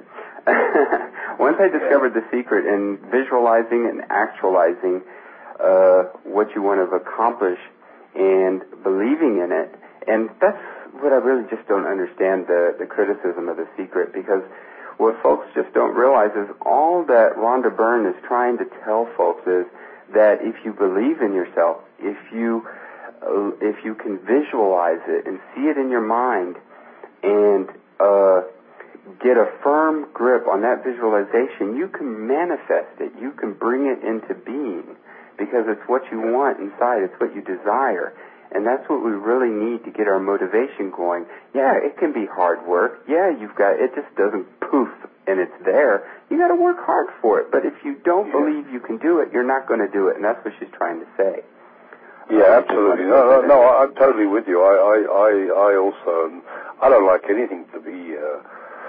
once I discovered The Secret in visualizing and actualizing uh, what you want to accomplish and believing in it, and that's what I really just don't understand, the, the criticism of The Secret, because what folks just don't realize is all that Rhonda Byrne is trying to tell folks is that if you believe in yourself, if you uh, if you can visualize it and see it in your mind and uh, get a firm grip on that visualization, you can manifest it. You can bring it into being because it's what you want inside. It's what you desire. And that's what we really need to get our motivation going. Yeah, it can be hard work. Yeah, you've got, it just doesn't poof and it's there. You got to work hard for it. But if you don't yeah. believe you can do it, you're not going to do it. And that's what she's trying to say. Yeah, um, absolutely. No, no, no, I'm totally with you. I, I, I, I also, I don't like anything to be uh,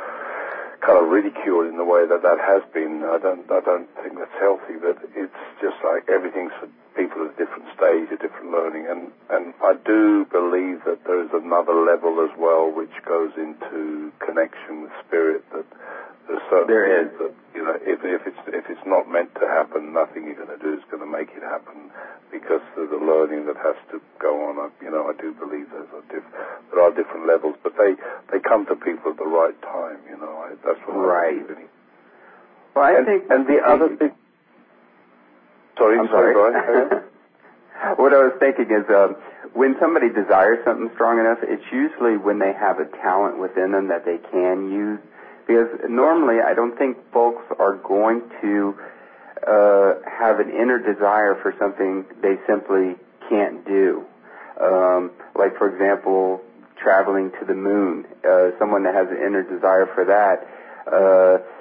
kind of ridiculed in the way that that has been. I don't, I don't think that's healthy. But it's just like everything's for people at a different stage, a different learning, and and I do believe that there is another level as well, which goes into connection with spirit. That there's certain there is. that, you know, if if it's if it's not meant to happen, nothing you're going to do is going to make it happen, because there's a learning that has to go on. I, you know, I do believe there's a diff, there are different levels, but they they come to people at the right time. You know, I, that's what right. I believe in. Well, I and, think and the other thing. Sorry, I'm sorry, sorry. Brian. What I was thinking is, um, when somebody desires something strong enough, it's usually when they have a talent within them that they can use. Because normally, I don't think folks are going to uh, have an inner desire for something they simply can't do. Um, like, for example, traveling to the moon. Uh, someone that has an inner desire for that, uh,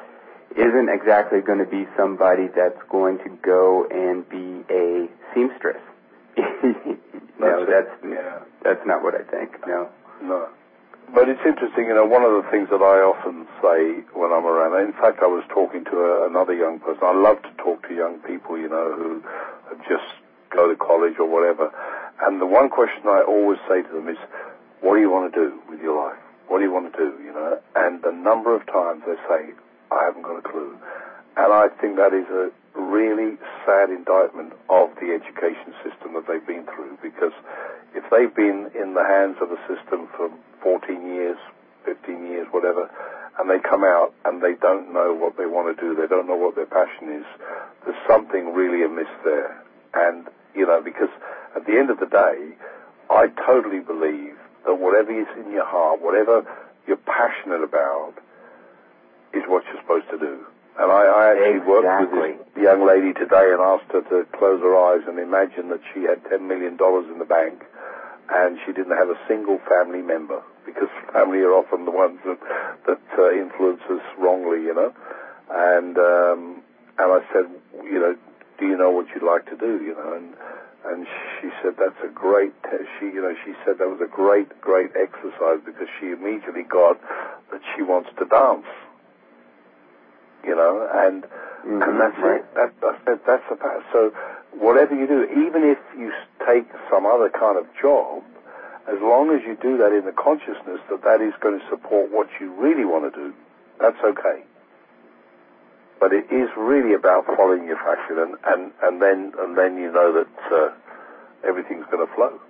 isn't exactly going to be somebody that's going to go and be a seamstress. no, that's that's yeah. that's not what I think. No. No. But it's interesting, you know, one of the things that I often say when I'm around, in fact, I was talking to a, another young person. I love to talk to young people, you know, who just go to college or whatever. And the one question I always say to them is, what do you want to do with your life? What do you want to do, you know? And the number of times they say, I haven't got a clue. And I think that is a really sad indictment of the education system that they've been through, because if they've been in the hands of a system for fourteen years, fifteen years, whatever, and they come out and they don't know what they want to do, they don't know what their passion is, there's something really amiss there. And, you know, because at the end of the day, I totally believe that whatever is in your heart, whatever you're passionate about, is what you're supposed to do. And I, I actually exactly. worked with this young lady today and asked her to close her eyes and imagine that she had ten million dollars in the bank and she didn't have a single family member, because family are often the ones that, that uh, influence us wrongly, you know. And um, and I said, you know, do you know what you'd like to do, you know? And and she said, that's a great, she, you know, she said that was a great, great exercise, because she immediately got that she wants to dance. You know, and mm-hmm. and that's right. it. That, that, that's the path. So whatever you do, even if you take some other kind of job, as long as you do that in the consciousness that that is going to support what you really want to do, that's okay. But it is really about following your passion, and, and, and then and then you know that uh, everything's going to flow.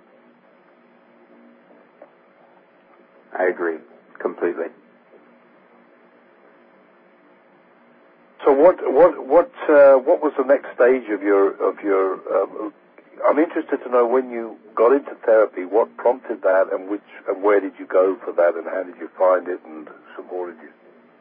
I agree completely. So what what what uh, what was the next stage of your of your? Um, I'm interested to know, when you got into therapy, what prompted that, and which and where did you go for that, and how did you find it and supported you?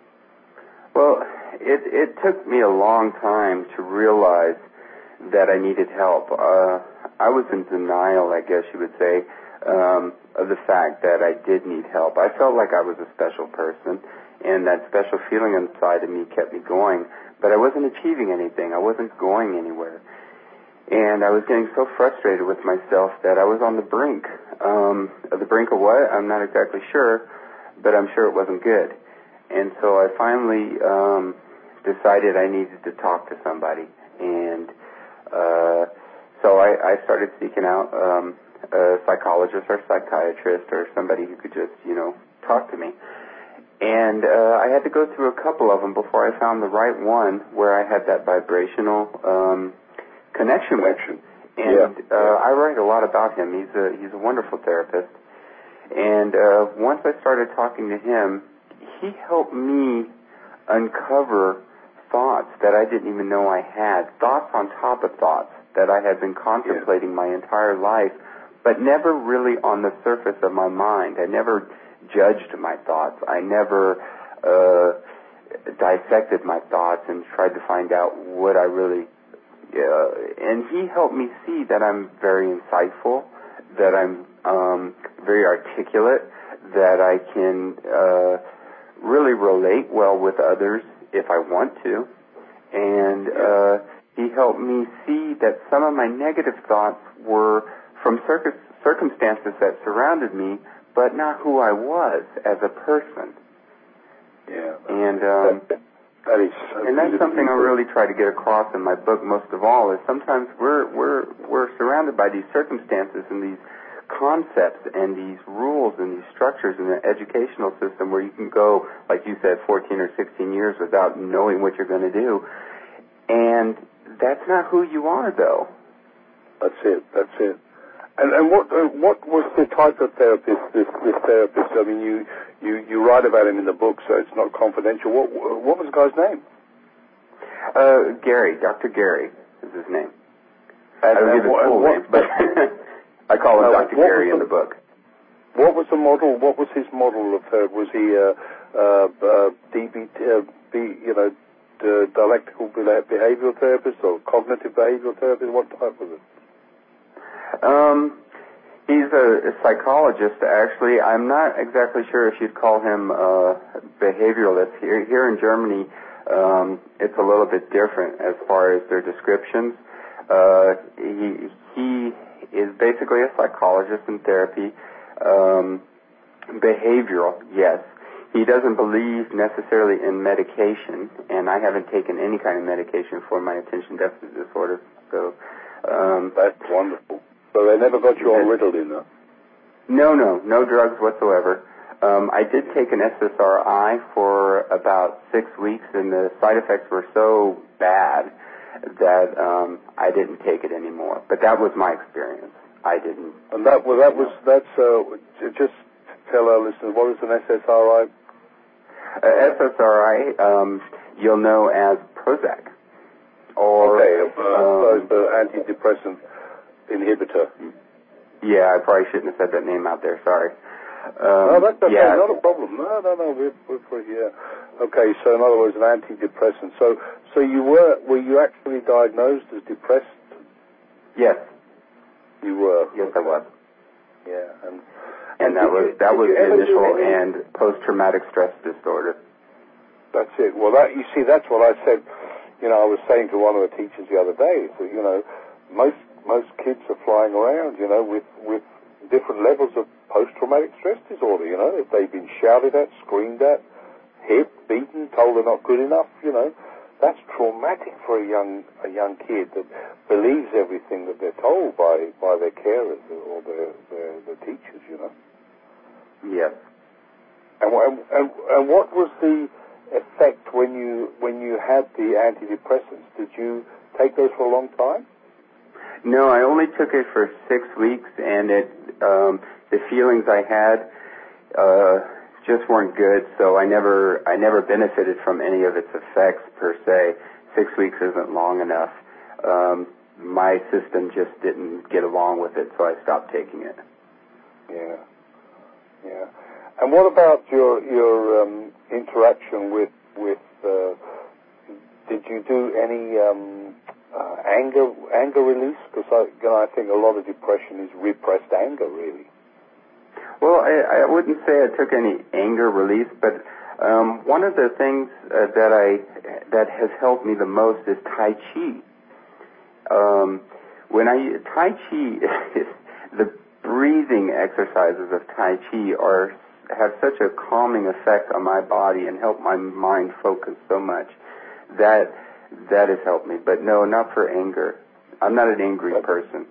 Well, it it took me a long time to realize that I needed help. Uh, I was in denial, I guess you would say, um, of the fact that I did need help. I felt like I was a special person, and that special feeling inside of me kept me going, but I wasn't achieving anything. I wasn't going anywhere. And I was getting so frustrated with myself that I was on the brink. Um, the brink of what? I'm not exactly sure, but I'm sure it wasn't good. And so I finally um, decided I needed to talk to somebody. And uh, so I, I started seeking out um, a psychologist or psychiatrist or somebody who could just, you know, talk to me. And uh, I had to go through a couple of them before I found the right one where I had that vibrational um, connection, connection with. And yeah. uh, I write a lot about him. He's a he's a wonderful therapist. And uh, once I started talking to him, he helped me uncover thoughts that I didn't even know I had, thoughts on top of thoughts that I had been contemplating yeah. my entire life, but never really on the surface of my mind. I never judged my thoughts. I never uh, dissected my thoughts and tried to find out what I really... Uh, and he helped me see that I'm very insightful, that I'm um, very articulate, that I can uh, really relate well with others if I want to. And uh, he helped me see that some of my negative thoughts were from circus, circumstances that surrounded me, but not who I was as a person. Yeah. And um, that, that is so and that's something I really try to get across in my book most of all, is sometimes we're we're we're surrounded by these circumstances and these concepts and these rules and these structures in the educational system where you can go, like you said, fourteen or sixteen years without knowing what you're going to do. And that's not who you are, though. That's it. That's it. And, and what uh, what was the type of therapist, this, this therapist? I mean, you, you, you write about him in the book, so it's not confidential. What what was the guy's name? Uh, Gary, Doctor Gary is his name. And, I don't and give his what, full what, name, but I call him uh, Doctor Gary in the, the book. What was the model? What was his model of therapy? Was he a uh, uh, D B T, uh, B, you know, uh, dialectical behavioral therapist or cognitive behavioral therapist? What type was it? Um, he's a, a psychologist, actually. I'm not exactly sure if you'd call him a behavioralist. Here, here in Germany, um, it's a little bit different as far as their descriptions. Uh, he, he is basically a psychologist in therapy. Um, behavioral, yes. He doesn't believe necessarily in medication, and I haven't taken any kind of medication for my attention deficit disorder. So um, that's wonderful. So they never got you on Ritalin, though? No, no, no drugs whatsoever. Um, I did take an S S R I for about six weeks, and the side effects were so bad that um, I didn't take it anymore. But that was my experience. I didn't. And that well, that was that's uh, just tell our listeners what is an S S R I. Uh, S S R I, um, you'll know as Prozac. Or, okay, uh, um, so the antidepressant inhibitor. Yeah, I probably shouldn't have said that name out there. Sorry. Um, no, that's okay. Yeah. Not a problem. No, no, no. We're we're pretty here. Okay, so in other words, an antidepressant. So, so you were were you actually diagnosed as depressed? Yes. You were. Yes, okay. I was. Yeah, and and that was you, that was the initial any... and post-traumatic stress disorder. That's it. Well, that you see, that's what I said. You know, I was saying to one of the teachers the other day that you know, most most kids are flying around, you know, with with different levels of post-traumatic stress disorder. You know, if they've been shouted at, screamed at, hit, beaten, told they're not good enough, you know, that's traumatic for a young a young kid that believes everything that they're told by by their carers or their their, their teachers. You know. Yes. And, and and what was the effect when you when you had the antidepressants? Did you take those for a long time? No, I only took it for six weeks, and it um, the feelings I had uh, just weren't good. So I never I never benefited from any of its effects per se. Six weeks isn't long enough. Um, my system just didn't get along with it, so I stopped taking it. Yeah, yeah. And what about your your um, interaction with with? Uh, did you do any um, uh, anger anger release? Because I, you know, I think a lot of depression is repressed anger, really. Well, I, I wouldn't say I took any anger release, but um, one of the things uh, that I that has helped me the most is Tai Chi. Um, when I Tai Chi, the breathing exercises of Tai Chi are have such a calming effect on my body and help my mind focus so much that that has helped me. But no, not for anger. I'm not an angry person.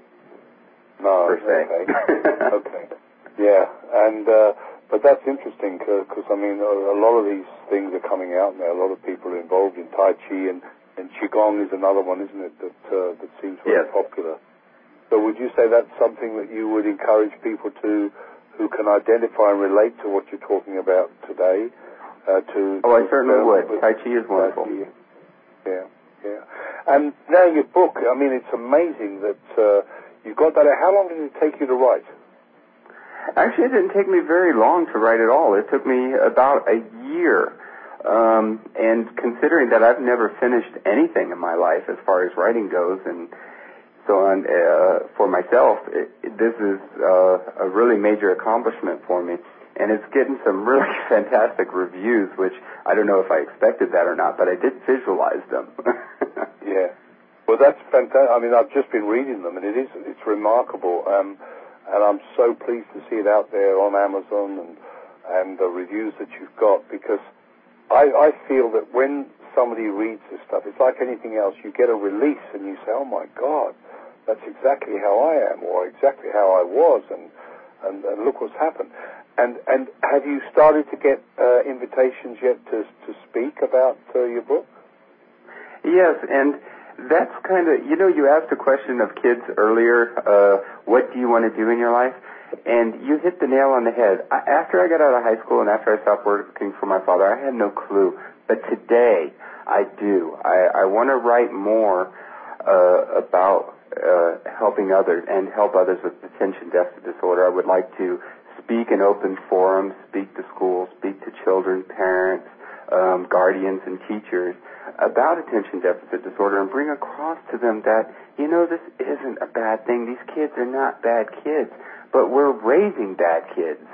No, per se. Okay. Okay. Yeah, and uh, but that's interesting because I mean a, a lot of these things are coming out now. A lot of people are involved in Tai Chi, and, and Qigong is another one, isn't it? That uh, that seems very yes. popular. So would you say that's something that you would encourage people to, who can identify and relate to what you're talking about today? Uh, to oh, to I certainly would. Tai Chi is wonderful. Tai Chi. Yeah, yeah. And now your book. I mean, it's amazing that uh, you got that. How long did it take you to write? Actually, it didn't take me very long to write at all. It took me about a year. Um, and considering that I've never finished anything in my life as far as writing goes and so on, uh, for myself, it, it, this is uh, a really major accomplishment for me. And it's getting some really fantastic reviews, which I don't know if I expected that or not, but I did visualize them. Yeah. Well, that's fantastic. I mean, I've just been reading them, and it is, it's remarkable. Um, and I'm so pleased to see it out there on Amazon and, and the reviews that you've got, because I, I feel that when somebody reads this stuff, it's like anything else. You get a release, and you say, oh, my God, that's exactly how I am, or exactly how I was, and, and, and look what's happened. And and have you started to get uh, invitations yet to to speak about uh, your book? Yes, and that's kind of, you know, you asked a question of kids earlier, uh, what do you want to do in your life? And you hit the nail on the head. I, after I got out of high school and after I stopped working for my father, I had no clue. But today, I do. I, I want to write more uh, about uh, helping others and help others with attention deficit disorder. I would like to speak in open forums, speak to schools, speak to children, parents, um, guardians, and teachers about attention deficit disorder and bring across to them that, you know, this isn't a bad thing. These kids are not bad kids, but we're raising bad kids.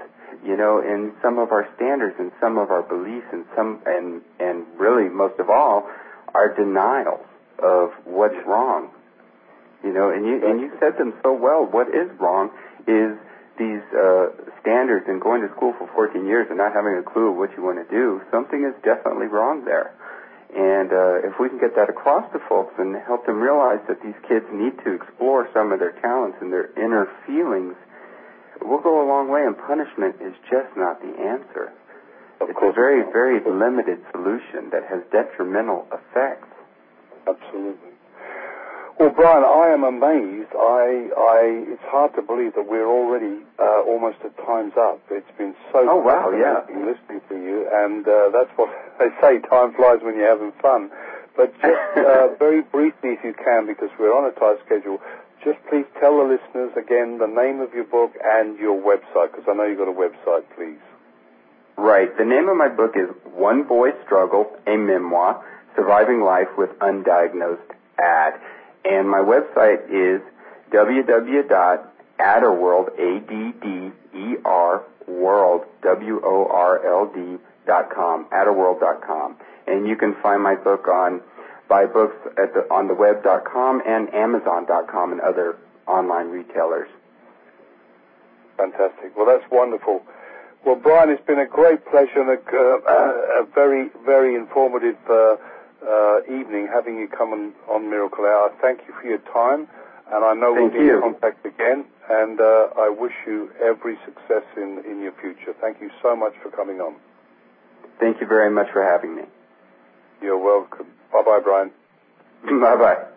you know, in some of our standards and some of our beliefs and some, and, and really most of all, our denial of what's wrong. You know, and you, and you said them so well. What is wrong is these uh, standards and going to school for fourteen years and not having a clue of what you want to do. Something is definitely wrong there. And uh, if we can get that across to folks and help them realize that these kids need to explore some of their talents and their inner feelings, we'll go a long way, and punishment is just not the answer. Of it's course a very, it's very limited solution that has detrimental effects. Absolutely. Well, Brian, I am amazed. I, I, it's hard to believe that we're already uh, almost at time's up. It's been so oh, wow, yeah. listening to you, and uh, that's what they say, time flies when you're having fun. But just uh, very briefly, if you can, because we're on a tight schedule, just please tell the listeners again the name of your book and your website, because I know you've got a website, please. Right. The name of my book is One Boy Struggle, a Memoir, Surviving Life with Undiagnosed A D. And my website is w w w dot adderworld, A D D E R, world, W O R L D, dot com, adderworld dot com. And you can find my book on buy books at the, on the web dot com and amazon dot com and other online retailers. Fantastic. Well, that's wonderful. Well, Brian, it's been a great pleasure and a, uh, a very, very informative uh, uh, evening having you come on, on Miracle Hour. Thank you for your time, and I know Thank we'll be you. in contact again, and uh, I wish you every success in, in your future. Thank you so much for coming on. Thank you very much for having me. You're welcome. Bye-bye, Brian. Bye-bye.